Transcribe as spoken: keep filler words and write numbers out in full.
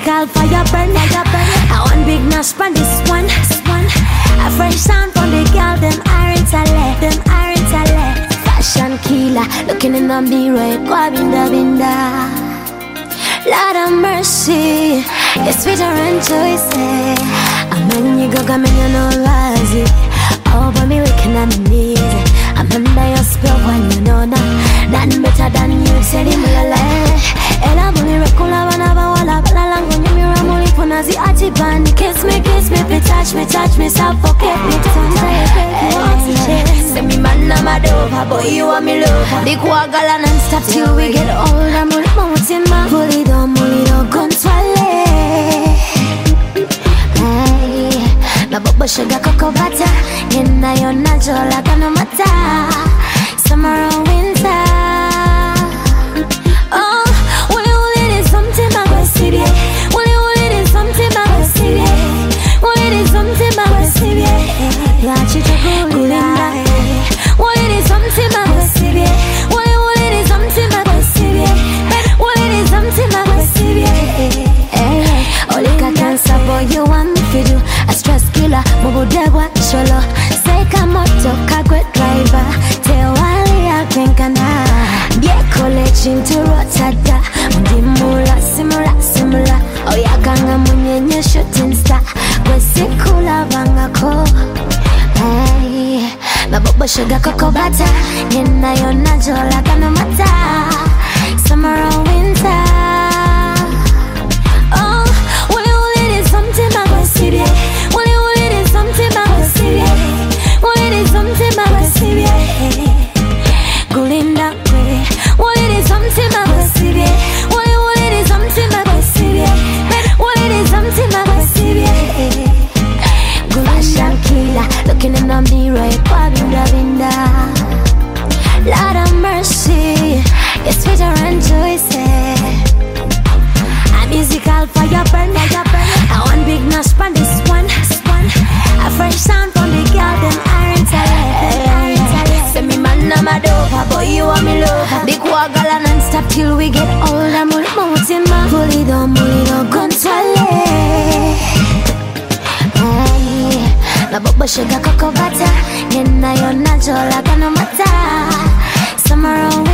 musical fire burn, fire burn. I want big nash from this one, this one. A fresh sound from the girl, them iron talent, them iron talent. Fashion killer, looking in the mirror, go binda binda. Lord of mercy, it's sweeter and choices. I'm in you go, come in you know lazy. Oh, but me waking on my knees. I'm under your spell when you know that. Nothing better than you, say the mulala. Ela buni rekula wanaba wala bala langu ni miramuli punazi atiban. Kiss me, kiss me, be touch me, touch me, suffocate me. Say me man na madova, boy you are me lover. Big wagala non-stop till we get older. Muli mamutima, pulido, mulido, gonzale. Mabobo sugar cocoa butter. Yena yona jola kano mata. Summer or winter. Oh, wole wole it is something my city. Wole wole it is something my city. Wole it is something my city. Ya chicha kulinda. Wole it is something my city. Wole wole it is something my city. Wole it is something my city. Hey, olika cancer boy you want me to do. A stress killer, mubudebwa sholo. Seka moto kagwe driver. Tewali ya kenkana. Bie college into rotada. Ndimula simula simula. Oya kanga munyenye shooting star. Kwesi kula vangako. Hey, mabobo sugar cocoa butter. Yena yona jola kano mata. Summer or winter. Oh, wole wole it is something my city. Wole wole it is something my city. Wole it is something my city. Gulinda kwe. Wole it is something my city. Wole wole it is something my city. Wole it is something my city. Fashion killer, looking in the mirror, kwa binda binda. Lord of mercy, it's sweeter and choices. A musical fire burn, fire burn. I want big nash from this one, this one. A fresh sound from the girl, them iron talent, iron talent. Say me man na madova, boy you are me lover. Big wagala non-stop till we get older. Muli mamutima, pulido, mulido, gonzale. Hey, mabobo sugar cocoa butter. Yena yona jola kano mata. Summer or